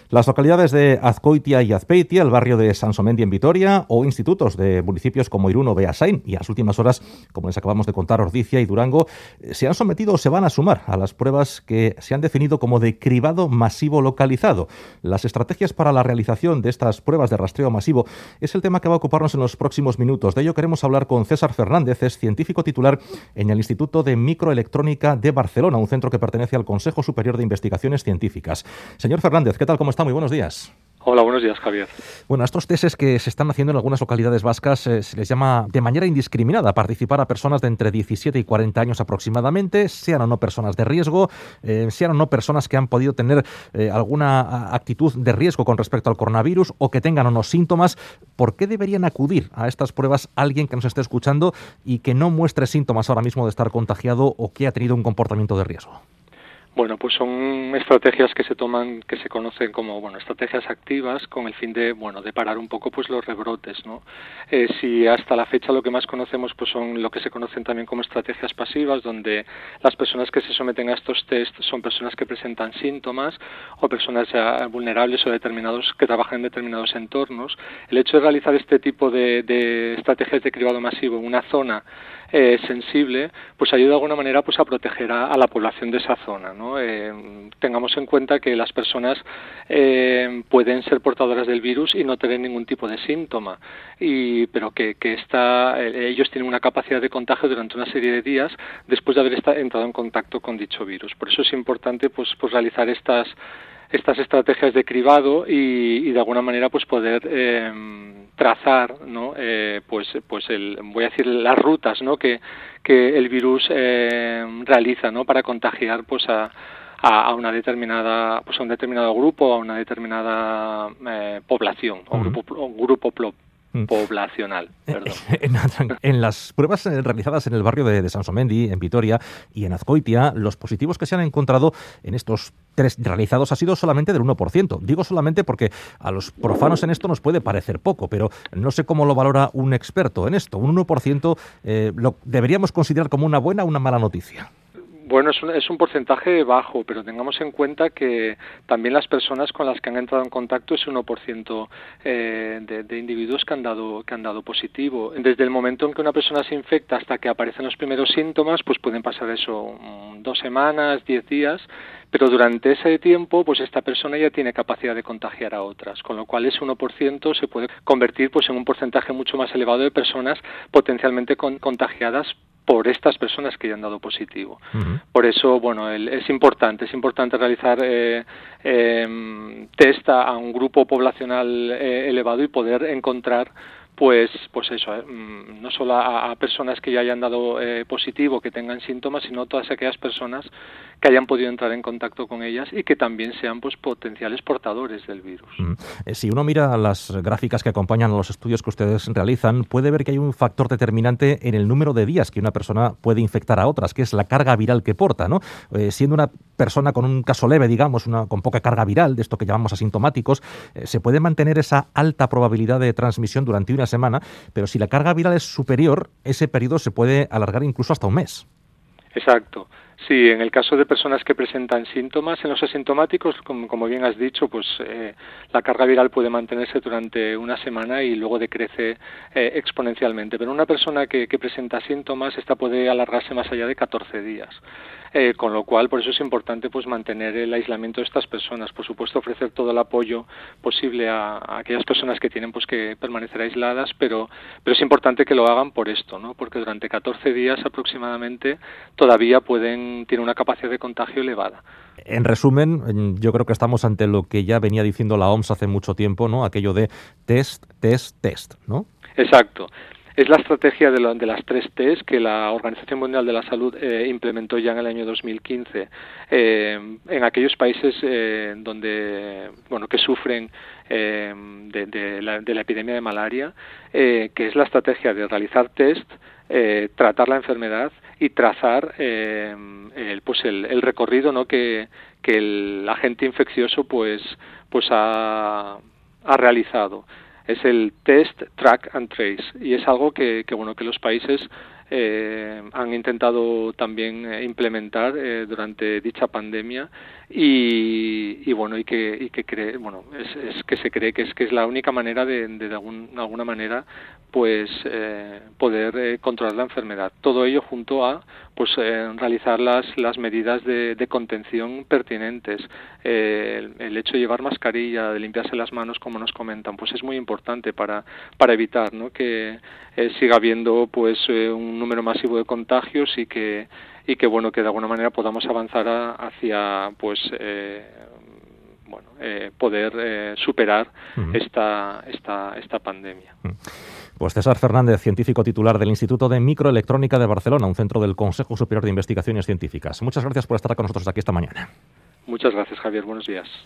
Las localidades de Azkoitia y Azpeitia, el barrio de Sansomendi en Vitoria, o institutos de municipios como Irún o Beasain, y en las últimas horas, como les acabamos de contar, Ordizia y Durango, se han sometido o se van a sumar a las pruebas que se han definido como de cribado masivo localizado. Las estrategias para la realización de estas pruebas de rastreo masivo es el tema que va a ocuparnos en los próximos minutos. De ello queremos hablar con César Fernández, es científico titular en el Instituto de Microelectrónica de Barcelona, un centro que pertenece al Consejo Superior de Investigaciones Científicas. Señor Fernández, ¿qué tal? ¿Cómo está? Muy buenos días. Hola, buenos días, Javier. Bueno, a estos testes que se están haciendo en algunas localidades vascas se les llama de manera indiscriminada participar a personas de entre 17 y 40 años aproximadamente, sean o no personas de riesgo, sean o no personas que han podido tener alguna actitud de riesgo con respecto al coronavirus o que tengan o no síntomas. ¿Por qué deberían acudir a estas pruebas alguien que nos esté escuchando y que no muestre síntomas ahora mismo de estar contagiado o que ha tenido un comportamiento de riesgo? Bueno, pues son estrategias que se toman, que se conocen como, estrategias activas con el fin de, de parar un poco pues los rebrotes, ¿no? Si hasta la fecha lo que más conocemos pues son lo que se conocen también como estrategias pasivas, donde las personas que se someten a estos test son personas que presentan síntomas o personas ya vulnerables o determinados que trabajan en determinados entornos. El hecho de realizar este tipo de estrategias de cribado masivo en una zona sensible, pues ayuda de alguna manera pues a proteger a la población de esa zona, ¿no? Tengamos en cuenta que las personas pueden ser portadoras del virus y no tener ningún tipo de síntoma, pero que ellos tienen una capacidad de contagio durante una serie de días después de haber entrado en contacto con dicho virus. Por eso es importante pues realizar estas estrategias de cribado y de alguna manera pues poder trazar, ¿no? Voy a decir las rutas, ¿no? que el virus realiza, ¿no? Para contagiar pues a una determinada, pues a un determinado grupo, a una determinada población o grupo poblacional. Perdón. En las pruebas realizadas en el barrio de Sansomendi, en Vitoria y en Azkoitia, los positivos que se han encontrado en estos test realizados ha sido solamente del 1%. Digo solamente porque a los profanos en esto nos puede parecer poco, pero no sé cómo lo valora un experto en esto. Un 1% lo deberíamos considerar como una buena o una mala noticia. Bueno, es un porcentaje bajo, pero tengamos en cuenta que también las personas con las que han entrado en contacto es 1% de individuos que han dado positivo. Desde el momento en que una persona se infecta hasta que aparecen los primeros síntomas, pues pueden pasar 2 semanas, 10 días, pero durante ese tiempo, pues esta persona ya tiene capacidad de contagiar a otras, con lo cual ese 1% se puede convertir pues en un porcentaje mucho más elevado de personas potencialmente contagiadas por estas personas que ya han dado positivo. Uh-huh. Por eso, es importante realizar test a un grupo poblacional elevado y poder encontrar no solo a personas que ya hayan dado positivo, que tengan síntomas, sino todas aquellas personas que hayan podido entrar en contacto con ellas y que también sean pues potenciales portadores del virus. Si uno mira las gráficas que acompañan a los estudios que ustedes realizan, puede ver que hay un factor determinante en el número de días que una persona puede infectar a otras, que es la carga viral que porta, ¿no? Siendo una persona con un caso leve, digamos, con poca carga viral, de esto que llamamos asintomáticos, se puede mantener esa alta probabilidad de transmisión durante una semana, pero si la carga viral es superior, ese periodo se puede alargar incluso hasta un mes. Exacto. Sí, en el caso de personas que presentan síntomas, en los asintomáticos, como bien has dicho, pues la carga viral puede mantenerse durante una semana y luego decrece exponencialmente. Pero una persona que presenta síntomas, esta puede alargarse más allá de 14 días. Con lo cual, por eso es importante pues mantener el aislamiento de estas personas. Por supuesto, ofrecer todo el apoyo posible a aquellas personas que tienen pues que permanecer aisladas, pero es importante que lo hagan por esto, ¿no? Porque durante 14 días aproximadamente todavía tienen una capacidad de contagio elevada. En resumen, yo creo que estamos ante lo que ya venía diciendo la OMS hace mucho tiempo, ¿no? Aquello de test, ¿no? Exacto. Es la estrategia de las 3 T's que la Organización Mundial de la Salud implementó ya en el año 2015 en aquellos países que sufren de la epidemia de malaria, que es la estrategia de realizar test, tratar la enfermedad y trazar el recorrido, ¿no? que el agente infeccioso ha realizado. Es el test, track and trace, y es algo que los países han intentado también implementar durante dicha pandemia y bueno, y que cree, bueno, es que se cree que es la única manera de alguna manera pues poder controlar la enfermedad. Todo ello junto a pues realizar las medidas de contención pertinentes. El hecho de llevar mascarilla, de limpiarse las manos, como nos comentan, pues es muy importante para evitar, ¿no?, que siga habiendo pues un número masivo de contagios y que bueno, que de alguna manera podamos avanzar hacia pues poder superar esta pandemia. Pues César Fernández, científico titular del Instituto de Microelectrónica de Barcelona, un centro del Consejo Superior de Investigaciones Científicas. Muchas gracias por estar con nosotros aquí esta mañana. Muchas gracias, Javier. Buenos días.